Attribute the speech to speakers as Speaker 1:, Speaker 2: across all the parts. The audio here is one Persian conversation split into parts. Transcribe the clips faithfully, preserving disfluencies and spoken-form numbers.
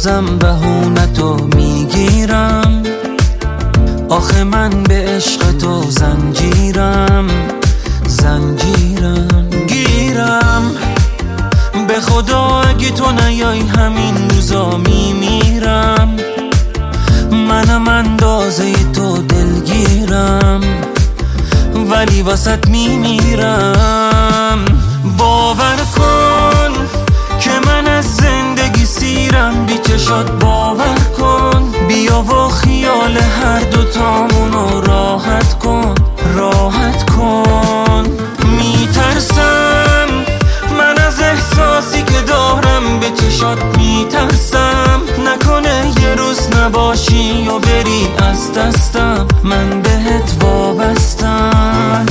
Speaker 1: بازم بهونتو میگیرم. آخه من به عشق تو زنجیرم زنجیرم گیرم. به خدا اگه تو نیای همین روزا میمیرم. منم اندازه تو دلگیرم ولی واسط میمیرم. باور کن که من از زندگی سیرم، بی چشات باور کن. بیا و خیال هر دوتامونو راحت کن راحت کن. میترسم من از احساسی که دارم، به چشات میترسم نکنه یه روز نباشی و بری از دستم. من بهت وابستم.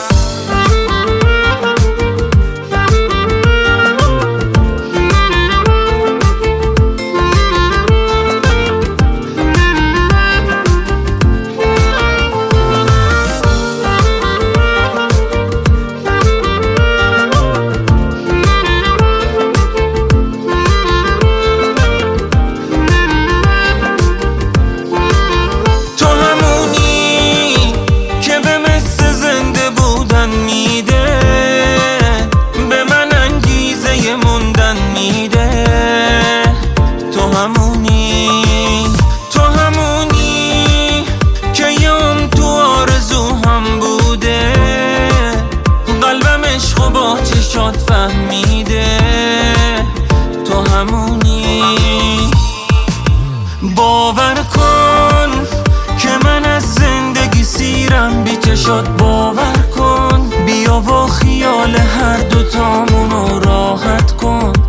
Speaker 1: تو همونی که یوم تو آرزو هم بوده، قلبم عشقو با چشات فهمیده. تو همونی. باور کن که من از زندگی سیرم، بی چشات باور کن. بیا و خیال هر دوتامونو راحت کن